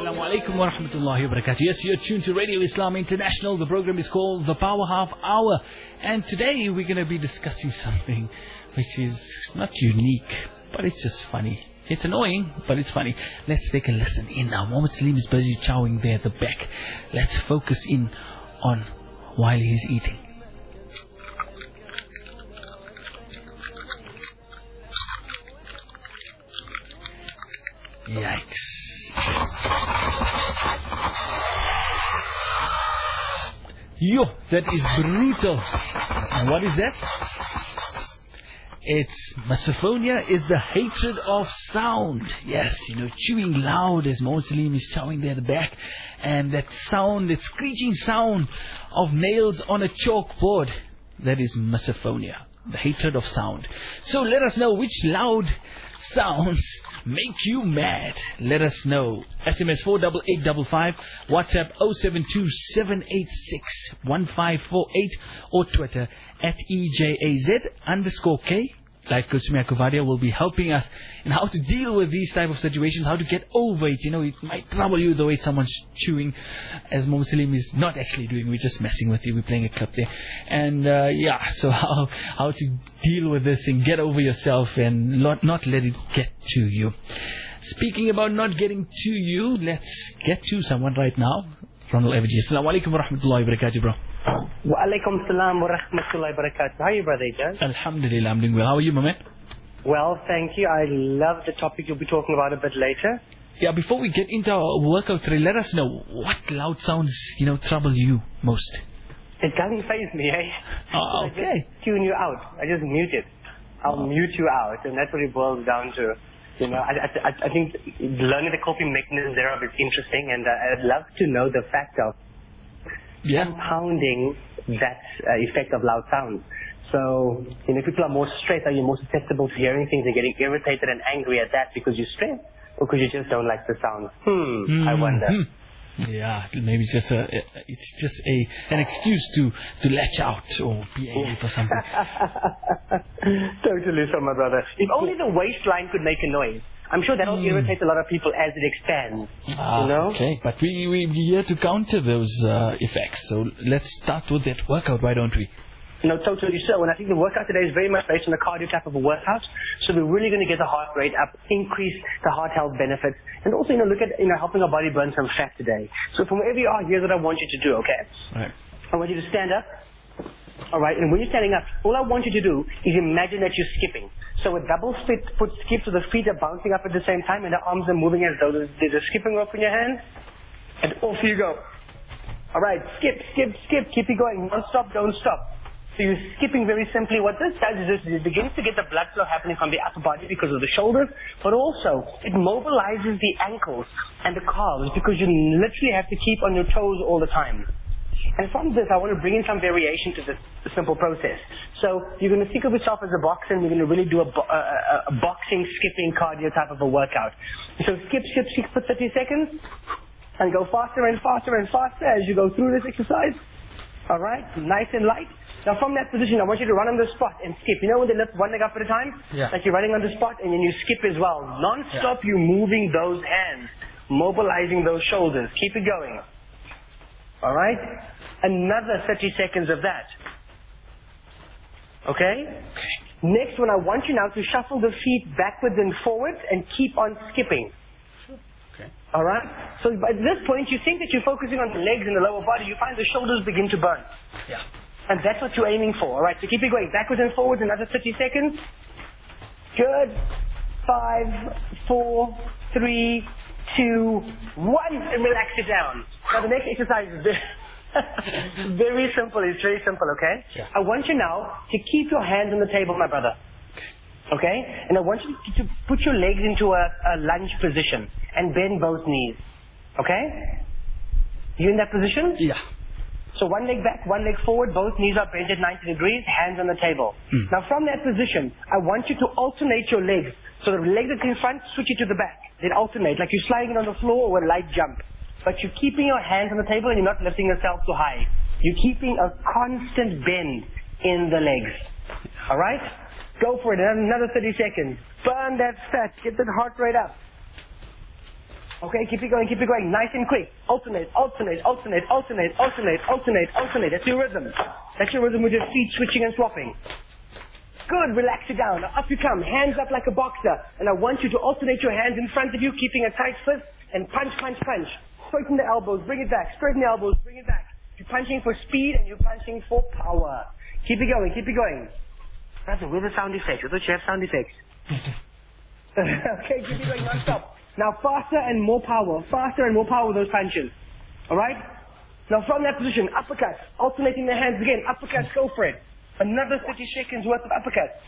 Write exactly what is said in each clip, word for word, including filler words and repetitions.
Assalamu alaikum wa rahmatullahi wa barakatuh. Yes, you're tuned to Radio Islam International. The program is called The Power Half Hour. And today we're going to be discussing something which is not unique, but it's just funny. It's annoying, but it's funny. Let's take a listen in now. Mohammed Salim is busy chowing there at the back. Let's focus in on while he's eating. Yikes. Yo, that is brutal. And what is that? It's misophonia is the hatred of sound. Yes, you know, chewing loud as Mohammed Salim is chowing there at the back. And that sound, that screeching sound of nails on a chalkboard. That is misophonia, the hatred of sound. So let us know which loud sounds make you mad. Let us know. S M S four eight eight five five, WhatsApp zero seven two seven eight six one five four eight, or Twitter at E J A Z underscore K. Life Coach Mia Kuvadia will be helping us in how to deal with these type of situations, how to get over it. You know, it might trouble you the way someone's chewing, as Mohammed Salim is not actually doing. We're just messing with you. We're playing a clip there. And uh, yeah, so how how to deal with this and get over yourself and not, not let it get to you. Speaking about not getting to you, let's get to someone right now. Ronald Evergy. Assalamu alaikum wa rahmatullahi wa barakatuh, bro. Wa alaikum salam wa rahmatullahi wa barakatuh. How are you, brother Ijaz? Alhamdulillah, I'm doing well. How are you, my man? Well, thank you. I love the topic you'll be talking about a bit later. Yeah, before we get into our workout today, let us know what loud sounds, you know, trouble you most. It doesn't faze me, eh? Oh, okay. I just tune you out. I just mute it. I'll oh. mute you out, and that's what it boils down to. You know, I, I, I think learning the coping mechanism thereof is interesting, and uh, I'd love to know the fact of yeah. compounding that uh, effect of loud sounds. So, you know, if people are more stressed, are you more susceptible to hearing things and getting irritated and angry at that because you're stressed, or because you just don't like the sound? Hmm, mm. I wonder. Mm. Yeah, maybe it's just a, it's just a an excuse to, to latch out or be angry for something. Totally so, my brother. If only the waistline could make a noise. I'm sure that'll mm. irritate a lot of people as it expands. Ah, you know? Okay, but we, we, we're here to counter those uh, effects. So let's start with that workout, why don't we? No, totally so. And I think the workout today is very much based on the cardio type of a workout. So we're really going to get the heart rate up, increase the heart health benefits, and also, you know, look at, you know, helping our body burn some fat today. So from wherever you are, here's what I want you to do, okay? Right. I want you to stand up. All right, and when you're standing up, all I want you to do is imagine that you're skipping. So a double split foot skip, so the feet are bouncing up at the same time, and the arms are moving as though there's, there's a skipping rope in your hand. And off you go. All right, skip, skip, skip. Keep it going. Non-stop, don't stop. So you're skipping very simply. What this does is it begins to get the blood flow happening from the upper body because of the shoulders, but also it mobilizes the ankles and the calves because you literally have to keep on your toes all the time. And from this, I want to bring in some variation to this simple process. So you're going to think of yourself as a boxer, and you're going to really do a, bo- a, a boxing, skipping, cardio type of a workout. So skip, skip, skip for thirty seconds, and go faster and faster and faster as you go through this exercise. All right, nice and light. Now from that position, I want you to run on the spot and skip. You know when they lift one leg up at a time? Yeah. Like you're running on the spot and then you skip as well. Non-stop, yeah. You're moving those hands, mobilizing those shoulders. Keep it going. All right? Another thirty seconds of that. Okay? Okay. Next one, I want you now to shuffle the feet backwards and forwards and keep on skipping. Okay. All right? So at this point, you think that you're focusing on the legs and the lower body. You find the shoulders begin to burn. Yeah. And that's what you're aiming for. All right? So keep it going backwards and forwards. Another thirty seconds. Good. Five, four, three, two, one. And relax it down. Now the next exercise is very, very simple. It's very simple, okay? Yeah. I want you now to keep your hands on the table, my brother. Okay? And I want you to put your legs into a, a lunge position and bend both knees. Okay? You in that position? Yeah. So one leg back, one leg forward, both knees are bent at ninety degrees, hands on the table. Mm. Now from that position, I want you to alternate your legs. So the leg that's in front, switch it to the back. Then alternate, like you're sliding it on the floor or a light jump. But you're keeping your hands on the table and you're not lifting yourself too high. You're keeping a constant bend in the legs. Alright? Go for it. Another thirty seconds. Burn that fat. Get that heart rate up. Okay, keep it going, keep it going, nice and quick. Alternate, alternate, alternate, alternate, alternate, alternate, alternate. That's your rhythm. That's your rhythm with your feet switching and swapping. Good, relax it down. Now up you come, hands up like a boxer. And I want you to alternate your hands in front of you, keeping a tight fist, and punch, punch, punch. Straighten the elbows, bring it back. Straighten the elbows, bring it back. You're punching for speed and you're punching for power. Keep it going, keep it going. That's a with a sound effect. I thought you have sound effects. Okay, keep it going non-stop. Now faster and more power. Faster and more power with those punches. Alright? Now from that position, uppercuts. Alternating the hands again. Uppercuts, go for it. Another thirty seconds worth of uppercuts.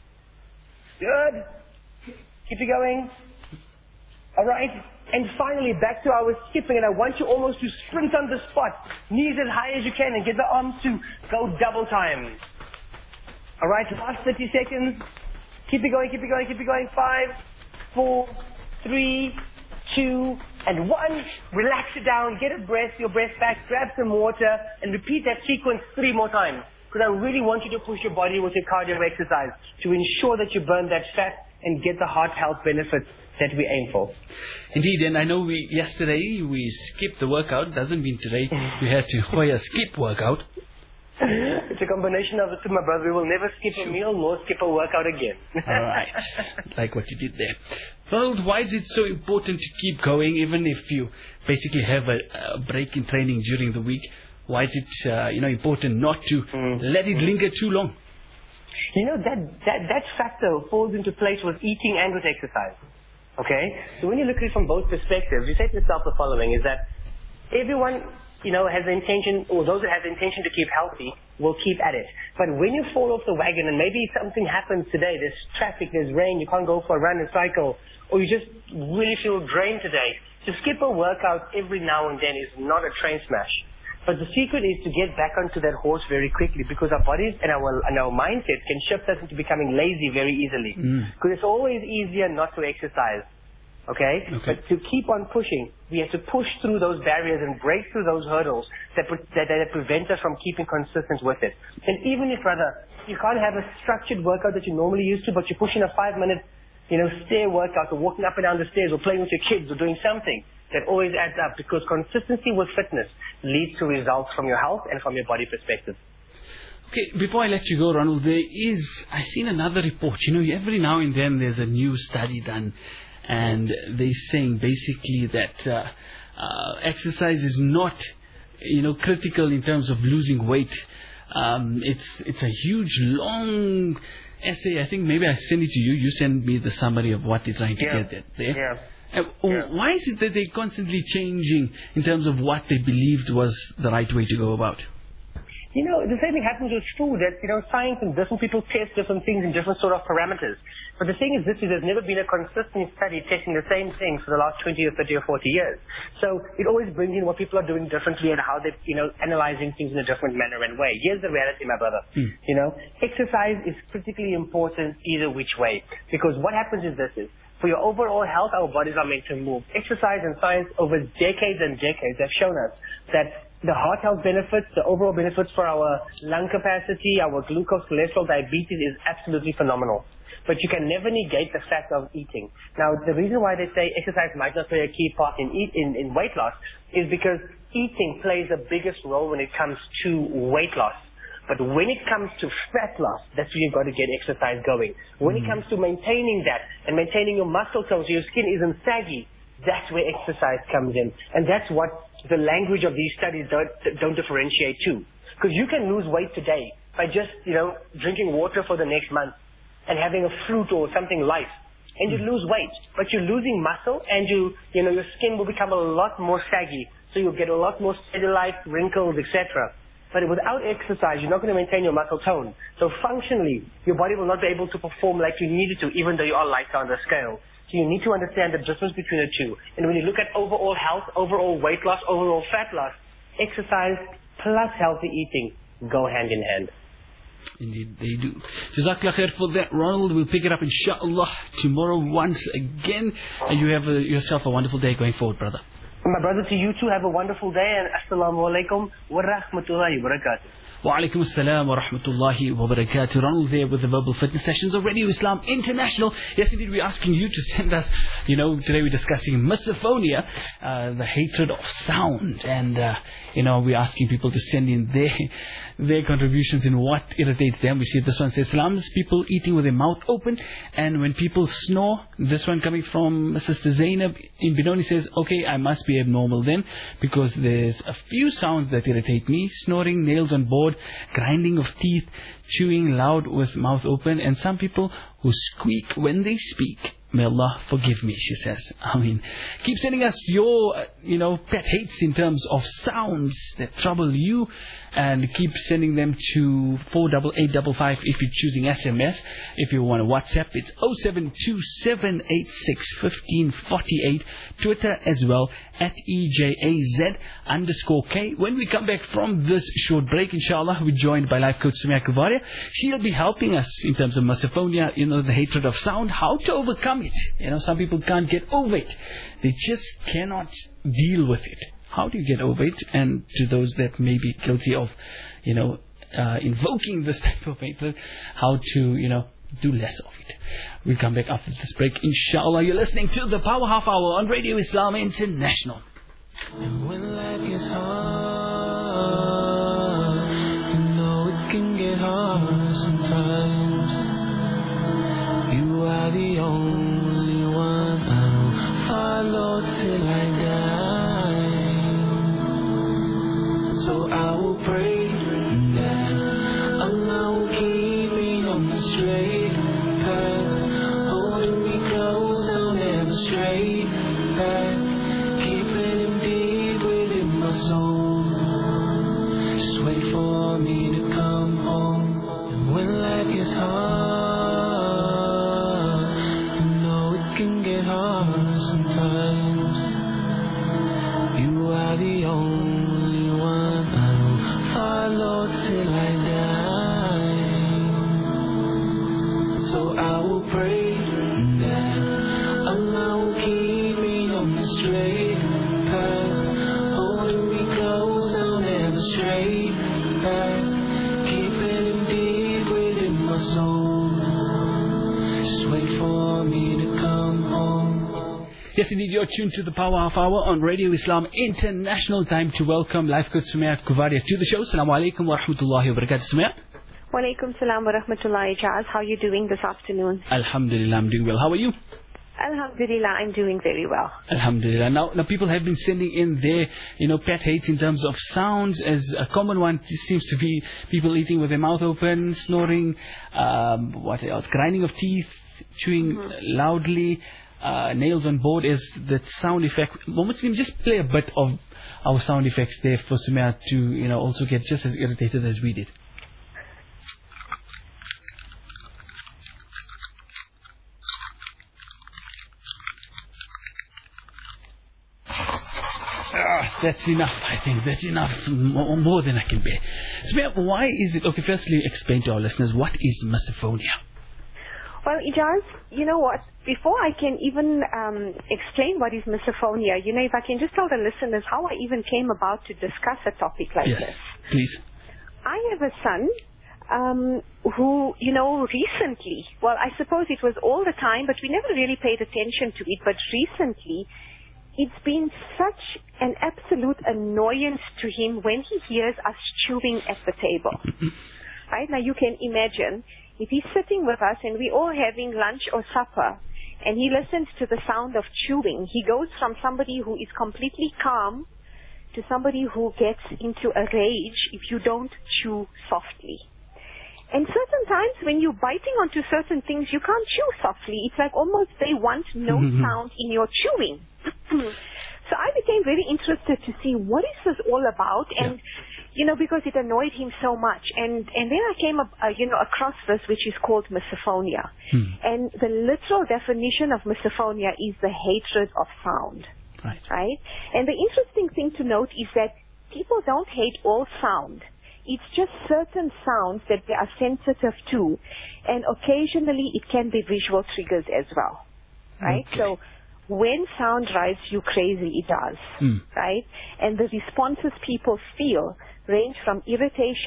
Good. Keep it going. Alright? And finally, back to our skipping, and I want you almost to sprint on the spot. Knees as high as you can and get the arms to go double time. Alright, last thirty seconds. Keep it going, keep it going, keep it going. Five, four, three, two, and one. Relax it down, get a breath, your breath back, grab some water, and repeat that sequence three more times. Because I really want you to push your body with your cardio exercise to ensure that you burn that fat and get the heart health benefits that we aim for. Indeed, and I know we yesterday we skipped the workout. Doesn't mean today we had to Hoya skip workout. It's a combination of the two, my brother. We will never skip a meal nor skip a workout again. All right. Like what you did there. Ronald, why is it so important to keep going even if you basically have a, a break in training during the week? Why is it uh, you know, important not to mm. let it linger too long? You know, that, that, that factor falls into place with eating and with exercise. Okay? So when you look at it from both perspectives, you say to yourself the following, is that everyone, you know, has the intention, or those that have the intention to keep healthy will keep at it. But when you fall off the wagon and maybe something happens today, there's traffic, there's rain, you can't go for a run and cycle, or you just really feel drained today, to skip a workout every now and then is not a train smash. But the secret is to get back onto that horse very quickly, because our bodies and our, and our mindset can shift us into becoming lazy very easily. Because mm. it's always easier not to exercise. Okay? okay? But to keep on pushing, we have to push through those barriers and break through those hurdles that, that, that prevent us from keeping consistent with it. And even if, rather, you can't have a structured workout that you're normally used to, but you're pushing a five-minute, you know, stair workout, or walking up and down the stairs, or playing with your kids, or doing something, that always adds up, because consistency with fitness leads to results from your health and from your body perspective. Okay, before I let you go, Ronald, there is, I've seen another report. You know, every now and then there's a new study done, and they're saying basically that uh, uh, exercise is not, you know, critical in terms of losing weight. Um, it's it's a huge, long essay. I think maybe I send it to you. You send me the summary of what they're trying to yeah. get there. Yeah. Uh, yeah. Why is it that they're constantly changing in terms of what they believed was the right way to go about? You know, the same thing happens with food. That, you know, science and different people test different things in different sort of parameters. But the thing is this, is there's never been a consistent study testing the same thing for the last twenty or thirty or forty years. So it always brings in what people are doing differently and how they're, you know, analyzing things in a different manner and way. Here's the reality, my brother. Mm. You know, exercise is critically important either which way. Because what happens is this is, for your overall health, our bodies are meant to move. Exercise and science over decades and decades have shown us that the heart health benefits, the overall benefits for our lung capacity, our glucose, cholesterol, diabetes is absolutely phenomenal. But you can never negate the fact of eating. Now, the reason why they say exercise might not play a key part in, eat, in, in weight loss is because eating plays the biggest role when it comes to weight loss. But when it comes to fat loss, that's where you've got to get exercise going. When mm. it comes to maintaining that and maintaining your muscle tone so your skin isn't saggy, that's where exercise comes in. And that's what the language of these studies don't, don't differentiate to. Because you can lose weight today by just, you know, drinking water for the next month and having a fruit or something light. And you lose weight. But you're losing muscle, and you, you know, your skin will become a lot more saggy. So you'll get a lot more cellulite, wrinkles, et cetera. But without exercise, you're not going to maintain your muscle tone. So functionally, your body will not be able to perform like you need it to, even though you are lighter on the scale. So you need to understand the difference between the two. And when you look at overall health, overall weight loss, overall fat loss, exercise plus healthy eating go hand in hand. Indeed, they do. Jazakallah khair for that, Ronald. We'll pick it up, inshallah, tomorrow once again. And you have a, yourself a wonderful day going forward, brother. My brother, to you too, have a wonderful day, and assalamu alaikum wa rahmatullahi wa barakatuh. Wa alaikum assalam wa rahmatullahi wa barakatuh. Ronald there with the Verbal Fitness Sessions of Radio Islam International. Yes, indeed, we're asking you to send us, you know, today we're discussing misophonia, uh, the hatred of sound. And, uh, you know, we're asking people to send in their their contributions in what irritates them. We see this one says, Salams, people eating with their mouth open. And when people snore, this one coming from Sister Zainab in Benoni says, okay, I must be abnormal then, because there's a few sounds that irritate me. Snoring, nails on board, grinding of teeth, chewing loud with mouth open, and some people who squeak when they speak. May Allah forgive me, she says. I mean, keep sending us your, uh, you know, pet hates in terms of sounds that trouble you, and keep sending them to four eight eight five five if you're choosing S M S. If you want to WhatsApp, it's oh seven two seven eight six one five four eight. Twitter as well, at E J A Z underscore K. When we come back from this short break, inshallah, we're joined by life coach Sumaya Kuvaria. She'll be helping us in terms of misophonia, you know, the hatred of sound, how to overcome it. You know, some people can't get over it. They just cannot deal with it. How do you get over it? And to those that may be guilty of, you know, uh, invoking this type of hatred, how to, you know, do less of it. We'll come back after this break, inshallah. You're listening to the Power Half Hour on Radio Islam International. And when life is hard, you know it can get hard sometimes. You are the only one I'll follow till I die. So I will pray that Allah will keep me on the straight path, holding me close, I'll never stray back, keeping Him deep within my soul. Just wait for me to come home. And when life is hard, you know it can get hard sometimes. You are the only one I'll follow till I die. So I will pray that Allah will keep me on the straight path, holding me close, I'll never stray back, keeping Him deep within my soul. Just wait for me to come home. Yes, indeed, you're tuned to the Power Half Hour on Radio Islam International. Time to welcome life coach Sumaya Kuvaria to the show. Assalamu alaikum wa rahmatullahi wa barakatuh, Sumaya. Wa alaikum salam wa rahmatullahi, Jaz. How are you doing this afternoon? Alhamdulillah, I'm doing well. How are you? Alhamdulillah, I'm doing very well. Alhamdulillah. Now, now people have been sending in their, you know, pet hates in terms of sounds. As a common one seems to be people eating with their mouth open, snoring, um, what else, grinding of teeth, chewing mm-hmm. loudly, uh, nails on board is the sound effect. Mohammed Salim, just play a bit of our sound effects there for Sumaya to, you know, also get just as irritated as we did. Ah, that's enough, I think. That's enough. More, more than I can bear. So, why is it... Okay, firstly, explain to our listeners, what is misophonia? Well, Ijaz, you know what? Before I can even um, explain what is misophonia, you know, if I can just tell the listeners how I even came about to discuss a topic like yes, this. Yes, please. I have a son um, who, you know, recently, well, I suppose it was all the time, but we never really paid attention to it, but recently... it's been such an absolute annoyance to him when he hears us chewing at the table. Right? Now you can imagine, if he's sitting with us and we're all having lunch or supper, and he listens to the sound of chewing, he goes from somebody who is completely calm to somebody who gets into a rage if you don't chew softly. And certain times when you're biting onto certain things, you can't chew softly. It's like almost they want no sound in your chewing. So I became very interested to see what is this all about, and yeah. you know, because it annoyed him so much. And and then I came up, uh, you know, across this, which is called misophonia. Hmm. And the literal definition of misophonia is the hatred of sound. Right. Right. And the interesting thing to note is that people don't hate all sound. It's just certain sounds that they are sensitive to, and occasionally it can be visual triggers as well, right? Okay. So when sound drives you crazy, it does, mm. right? And the responses people feel range from irritation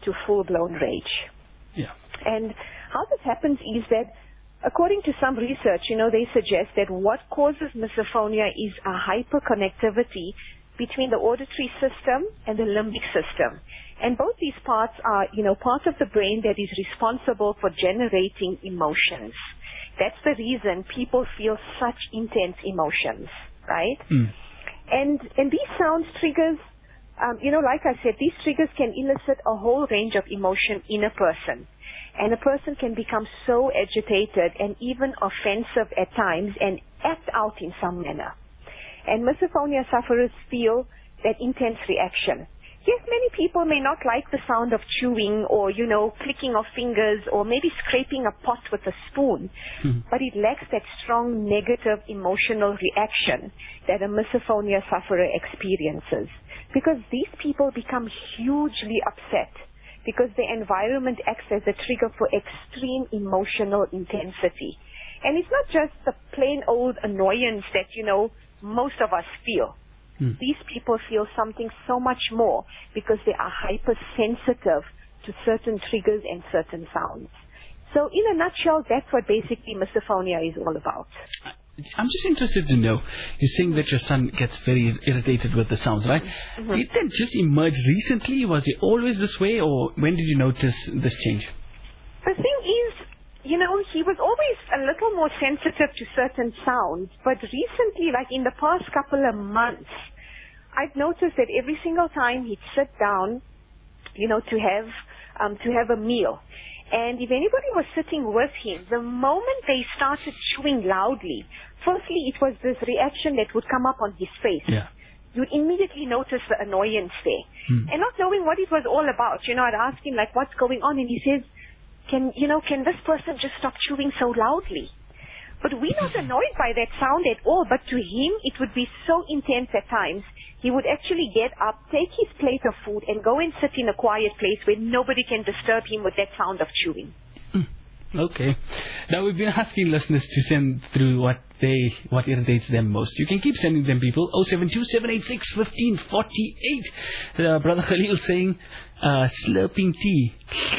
to full-blown rage. Yeah. And how this happens is that, according to some research, you know, they suggest that what causes misophonia is a hyperconnectivity between the auditory system and the limbic system. And both these parts are, you know, part of the brain that is responsible for generating emotions. That's the reason people feel such intense emotions, right? Mm. And and these sounds triggers, um, you know, like I said, these triggers can elicit a whole range of emotion in a person. And a person can become so agitated and even offensive at times and act out in some manner. And misophonia sufferers feel that intense reaction. Yes, many people may not like the sound of chewing or, you know, clicking of fingers or maybe scraping a pot with a spoon, mm-hmm. but it lacks that strong negative emotional reaction that a misophonia sufferer experiences. Because these people become hugely upset because the environment acts as a trigger for extreme emotional intensity. And it's not just the plain old annoyance that, you know, most of us feel. Mm. These people feel something so much more because they are hypersensitive to certain triggers and certain sounds. So in a nutshell, that's what basically misophonia is all about. I'm just interested to know, you're saying that your son gets very irritated with the sounds, right? Mm-hmm. Did that just emerge recently? Was it always this way, or when did you notice this change? The thing is, you know, he was always a little more sensitive to certain sounds, but recently, like in the past couple of months, I've noticed that every single time he'd sit down, you know, to have um, to have a meal, and if anybody was sitting with him, the moment they started chewing loudly, firstly, it was this reaction that would come up on his face. Yeah. You'd immediately notice the annoyance there. Hmm. And not knowing what it was all about, you know, I'd ask him, like, what's going on? And he says, can, you know, can this person just stop chewing so loudly? But we're not annoyed by that sound at all, but to him, it would be so intense at times. He would actually get up, take his plate of food, and go and sit in a quiet place where nobody can disturb him with that sound of chewing. Mm. Okay. Now, we've been asking listeners to send through what they, what irritates them most. You can keep sending them, people. oh seven two, seven eight six, one five four eight. Uh, Brother Khalil saying, uh, slurping tea.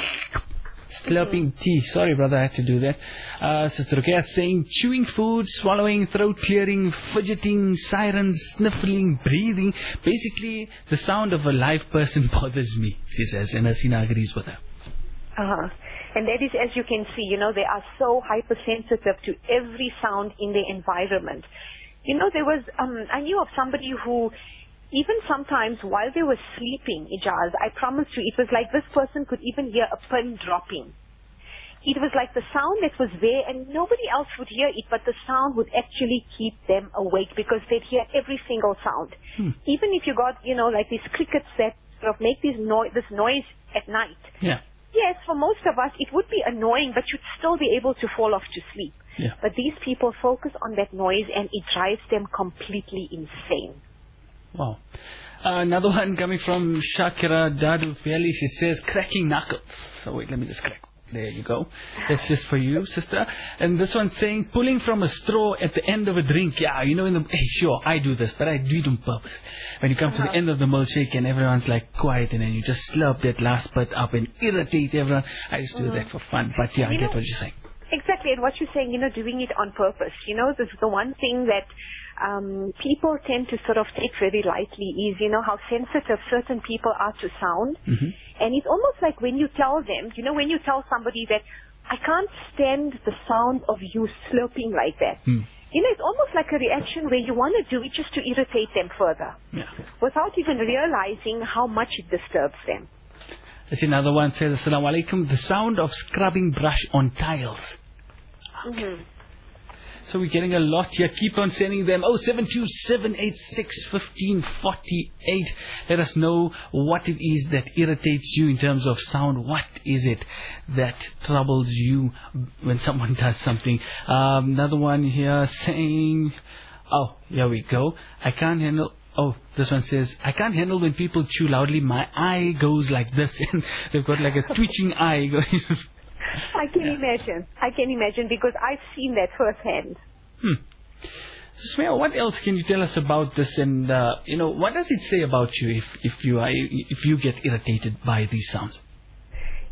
Slurping tea. Sorry, brother, I had to do that. Uh, Sister Ruqayya saying chewing food, swallowing, throat clearing, fidgeting, sirens, sniffling, breathing. Basically, the sound of a live person bothers me, she says, and Hasina agrees with her. Uh-huh. And that is, as you can see, you know, they are so hypersensitive to every sound in their environment. You know, there was, um, I knew of somebody who, even sometimes while they were sleeping, Ijaz, I promise you, it was like this person could even hear a pin dropping. It was like the sound that was there and nobody else would hear it, but the sound would actually keep them awake because they'd hear every single sound. Hmm. Even if you got, you know, like these crickets that sort of make this, no- this noise at night. Yeah. Yes, for most of us, it would be annoying, but you'd still be able to fall off to sleep. Yeah. But these people focus on that noise and it drives them completely insane. Wow. Uh, another one coming from Shakira Dadu Fiali. She says, cracking knuckles. So wait, let me just crack. There you go. That's just for you, sister. And this one's saying, pulling from a straw at the end of a drink. Yeah, you know, in the, hey, sure, I do this, but I do it on purpose. When you come uh-huh. to the end of the milkshake and everyone's like quiet and then you just slurp that last bit up and irritate everyone. I just do mm-hmm. that for fun. But yeah, you I get know, what you're saying. Exactly. And what you're saying, you know, doing it on purpose. You know, this is the one thing that Um, people tend to sort of take very lightly is, you know, how sensitive certain people are to sound. Mm-hmm. And it's almost like when you tell them, you know, when you tell somebody that I can't stand the sound of you slurping like that. Mm. You know, it's almost like a reaction where you want to do it just to irritate them further. Yeah. Without even realizing how much it disturbs them. There's another one says, Assalamu alaikum, the sound of scrubbing brush on tiles. Okay. Mm-hmm. So we're getting a lot here. Keep on sending them. oh seven two, seven eight six, one five four eight. Let us know what it is that irritates you in terms of sound. What is it that troubles you when someone does something? Um, another one here saying, oh, here we go. I can't handle... Oh, this one says, I can't handle when people chew loudly. My eye goes like this. And they've got like a twitching eye going... I can yeah. imagine. I can imagine because I've seen that firsthand. Hmm. So, Smear, what else can you tell us about this? And uh, you know, what does it say about you if if you are if you get irritated by these sounds?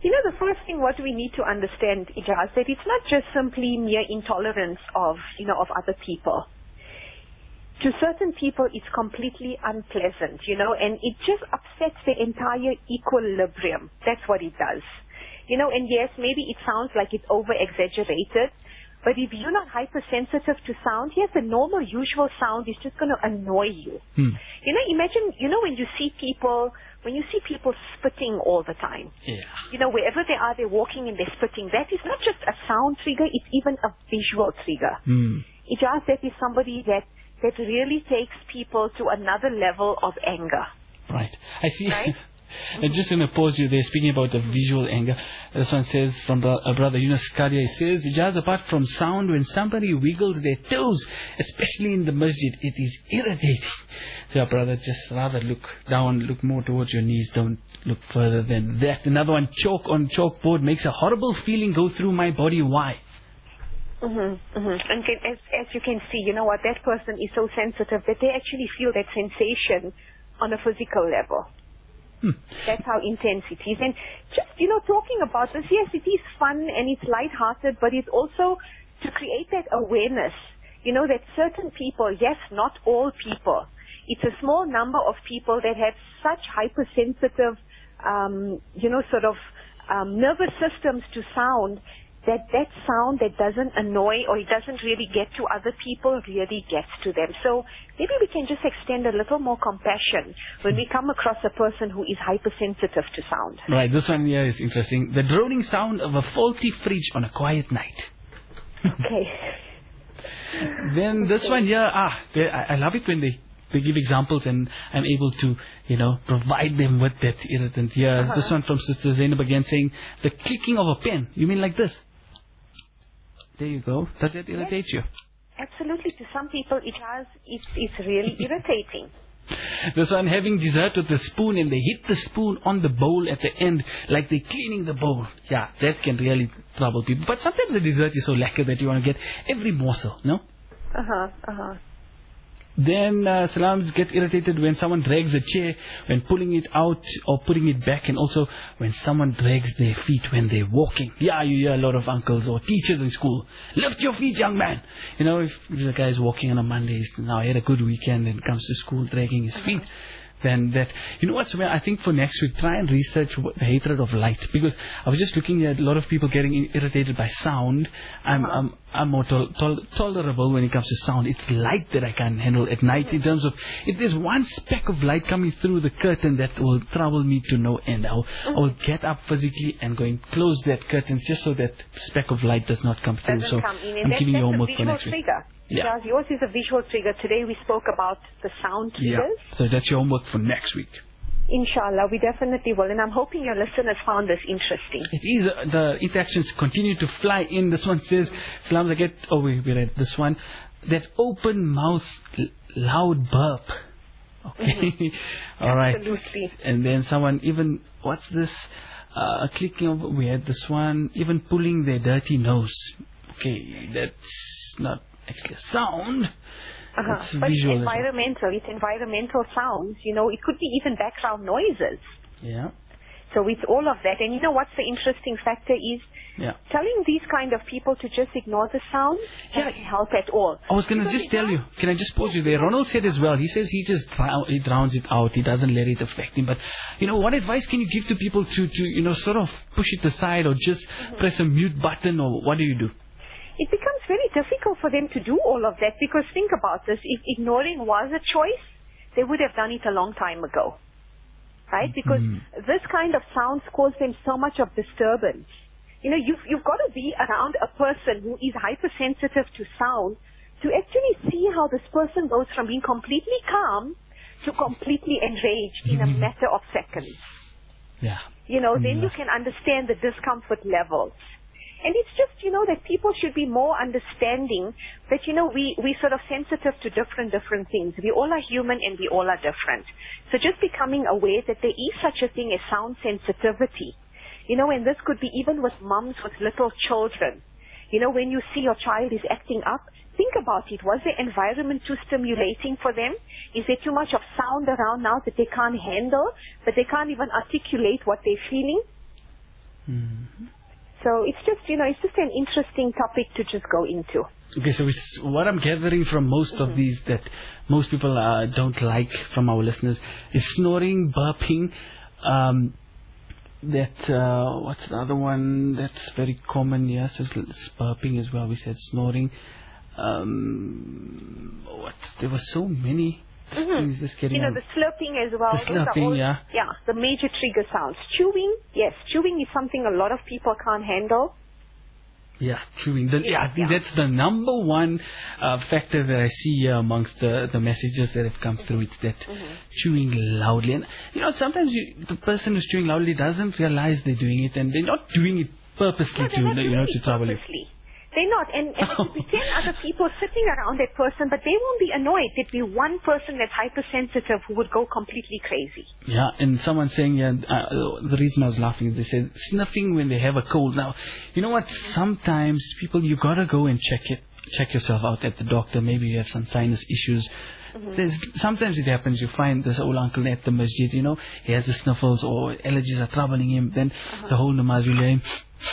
You know, the first thing what we need to understand, Ijaz, that it's not just simply mere intolerance of, you know, of other people. To certain people, it's completely unpleasant, you know, and it just upsets the entire equilibrium. That's what it does. You know, and yes, maybe it sounds like it's over-exaggerated, but if you're not hypersensitive to sound, yes, the normal, usual sound is just going to annoy you. Hmm. You know, imagine, you know, when you see people, when you see people spitting all the time. Yeah. You know, wherever they are, they're walking and they're spitting. That is not just a sound trigger, it's even a visual trigger. Hmm. Ijaz, that is somebody that, that really takes people to another level of anger. Right. I see. Right? And just going to pause you there, speaking about the visual anger. This one says from bro- uh, brother Yunus Kadia, he says, Ijaz, apart from sound, when somebody wiggles their toes, especially in the masjid, it is irritating. So yeah, brother, just rather look down, look more towards your knees, don't look further than that. Another one, chalk on chalkboard makes a horrible feeling go through my body. Why? Mm-hmm, mm-hmm. And can, as, as you can see, you know what, that person is so sensitive that they actually feel that sensation on a physical level. Hmm. That's how intense it is. And just, you know, talking about this, yes, it is fun and it's lighthearted, but it's also to create that awareness, you know, that certain people, yes, not all people, it's a small number of people that have such hypersensitive, um, you know, sort of um, nervous systems to sound, that that sound that doesn't annoy or it doesn't really get to other people really gets to them. So maybe we can just extend a little more compassion when we come across a person who is hypersensitive to sound. Right, this one here is interesting. The droning sound of a faulty fridge on a quiet night. Okay. Then this one here, ah, they, I, I love it when they, they give examples and I'm able to, you know, provide them with that irritant. Here, Uh-huh. this one from Sister Zainab again saying, the clicking of a pen. You mean like this? There you go. Does that irritate you? Absolutely. To some people, it has, it's, it's really irritating. This one, having dessert with a spoon and they hit the spoon on the bowl at the end like they're cleaning the bowl. Yeah, that can really trouble people. But sometimes the dessert is so lacquer that you want to get every morsel, no? Uh-huh, uh-huh. Then uh, salams get irritated when someone drags a chair, when pulling it out or putting it back, and also when someone drags their feet when they're walking. Yeah, you hear a lot of uncles or teachers in school. Lift your feet, young man. You know, if, if the guy is walking on a Monday, he's now he had a good weekend and comes to school dragging his feet. Then that, you know what, Sumaya, I think for next week, try and research what, the hatred of light. Because I was just looking at a lot of people getting irritated by sound. I'm, Uh-huh. I'm, I'm more tol- tol- tolerable when it comes to sound. It's light that I can't handle at night in terms of, if there's one speck of light coming through the curtain, that will trouble me to no end. I'll, I'll get up physically and go and close that curtain just so that speck of light does not come through. Doesn't So come in. And I'm that, giving you that's a homework for visual next week. trigger. Yeah. Because yours is a visual trigger. Today we spoke about the sound Yeah. triggers. So that's your homework for next week. Inshallah, we definitely will. And I'm hoping your listeners found this interesting. It is, uh, the interactions continue to fly in. This one says, Salams, I get, oh, we, we read this one, that open mouth, l- loud burp. Okay. Mm-hmm. All right. Absolutely. And then someone even, what's this? Uh, clicking of, we had this one, even pulling their dirty nose. Okay, that's not actually a sound. Uh-huh. It's But it's visual. environmental. It's environmental sounds. You know, it could be even background noises. Yeah. So it's all of that. And you know what's the interesting factor is Yeah. telling these kind of people to just ignore the sound Yeah. doesn't help at all. I was going to just tell you, can I just pause you there? Ronald said as well, he says he just drow- he drowns it out, he doesn't let it affect him. But, you know, what advice can you give to people to, to you know, sort of push it aside or just Mm-hmm. press a mute button, or what do you do? It becomes very difficult for them to do all of that because think about this. If ignoring was a choice, they would have done it a long time ago. Right? Because this kind of sounds cause them so much of disturbance. You know, you've, you've got to be around a person who is hypersensitive to sound to actually see how this person goes from being completely calm to completely enraged in a matter of seconds. Yeah. You know, then you Yes. can understand the discomfort levels. And it's just, you know, that people should be more understanding that, you know, we, we sort of sensitive to different, different things. We all are human and we all are different. So just becoming aware that there is such a thing as sound sensitivity. You know, and this could be even with moms with little children. You know, when you see your child is acting up, think about it. Was the environment too stimulating for them? Is there too much of sound around now that they can't handle, that they can't even articulate what they're feeling? Mm-hmm. So it's just, you know, it's just an interesting topic to just go into. Okay, so it's, what I'm gathering from most mm-hmm. of these that most people uh, don't like from our listeners is snoring, burping, um, that, uh, what's the other one that's very common? Yes, it's burping as well. We said snoring. Um, what? There were so many mm-hmm. things just getting You know, on. the slurping as well. The slurping, all, yeah. Yeah, the major trigger sounds. Chewing, yes, chewing is something a lot of people can't handle. Yeah, chewing. The, yeah, Yeah, I think yeah. that's the number one uh, factor that I see here amongst the, the messages that have come through. It's that Mm-hmm. chewing loudly. And, you know, sometimes you, the person who's chewing loudly doesn't realize they're doing it, and they're not doing it purposely No, to, they're not you doing know, it to trouble you. purposely. They're not. And, and oh. If you ten other people sitting around that person, but they won't be annoyed. There'd be one person that's hypersensitive who would go completely crazy. Yeah, and someone saying, yeah, uh, the reason I was laughing is they said sniffing when they have a cold. Now, you know what? Sometimes people, you gotta go and check it, check yourself out at the doctor. Maybe you have some sinus issues. Mm-hmm. There's, sometimes it happens, you find this old uncle at the masjid, you know, he has the sniffles or allergies are troubling him. Then uh-huh. the whole namaz will hear him.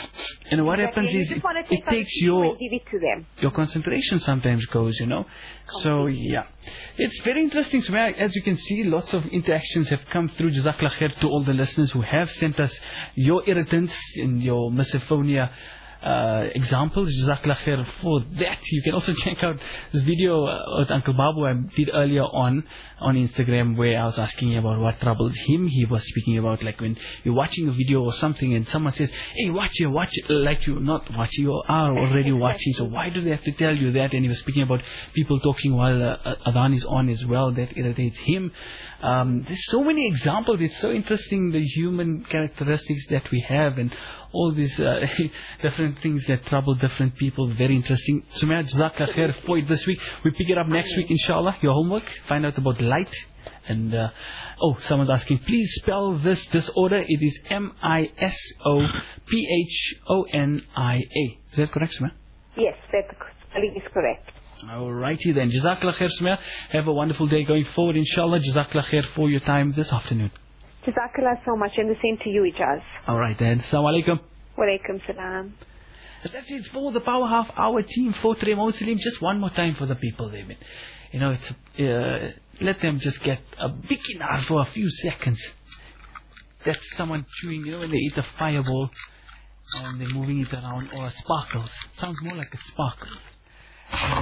And what exactly. happens you is it, take it takes your give it to them. your concentration sometimes goes, you know. So yeah, it's very interesting. So as you can see, lots of interactions have come through. Jazakallah khair to all the listeners who have sent us your irritants and your misophonia uh, examples. Jazakallah khair for that. You can also check out this video uh, with Uncle Babu I did earlier on on Instagram, where I was asking him about what troubles him. He was speaking about like when you're watching a video or something and someone says, hey, watch it, watch it, like you're not watching, you are already watching, so why do they have to tell you that? And he was speaking about people talking while uh, Adhan is on as well. That irritates him. Um, there's so many examples. It's so interesting, the human characteristics that we have and all these uh, different things that trouble different people. Very interesting. Sumaya, Jazakallah khair for it this week. We pick it up next week, inshallah. Your homework, find out about light. And, uh, oh, someone's asking, please spell this disorder. It is M I S O P H O N I A. Is that correct, Sumaya? Yes, that spelling is correct. Alrighty then. Jazakallah khair, Sumaya. Have a wonderful day going forward, inshallah. Jazakallah khair for your time this afternoon. Jazakallah so much, and the same to you, Ijaz. Alright then. Assalamu alaikum. Wa alaikum salam. That's it for the Power Half Hour team for today, Muslim. Just one more time for the people there, man. You know, it's uh, let them just get a big enough for a few seconds. That's someone chewing, you know, when they eat a fireball and they're moving it around, or a sparkles. It sounds more like a sparkles. Uh,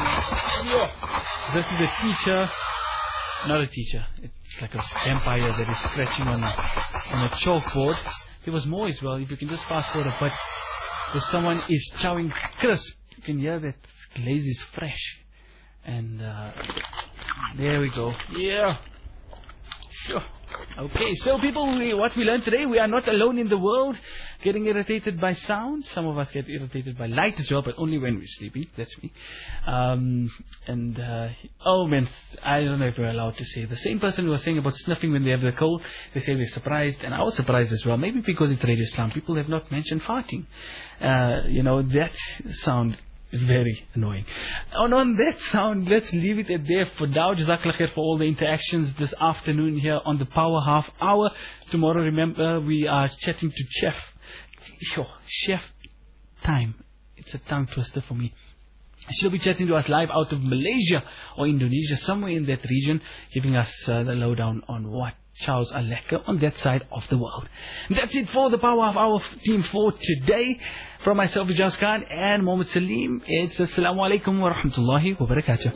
yeah. This is a teacher, not a teacher. It's like a vampire that is scratching on a on a chalkboard. There was more as well. If you can just fast forward a bit. So someone is chowing crisp. You can hear that glaze is fresh. And uh, there we go. Yeah. Sure. Okay, so people, we, what we learned today, we are not alone in the world getting irritated by sound. Some of us get irritated by light as well, but only when we're sleeping. That's me. Um, and, uh, oh man, I don't know if we're allowed to say. The same person who was saying about sniffing when they have the cold, they say they're surprised, and I was surprised as well. Maybe because it's Radio Islam. People have not mentioned farting. Uh, you know, that sound is very annoying. And on that sound, let's leave it at there for now. Jazakallah khair for all the interactions this afternoon here on the Power Half Hour. Tomorrow, remember, we are chatting to Chef. Sure, Chef Time. It's a tongue twister for me. She'll be chatting to us live out of Malaysia or Indonesia, somewhere in that region, giving us uh, the lowdown on what chows are lekker on that side of the world. And that's it for the Power of our team for today. From myself, Ijaz Khan, and Mohammed Salim, it's Assalamu alaikum wa rahmatullahi wa barakatuh.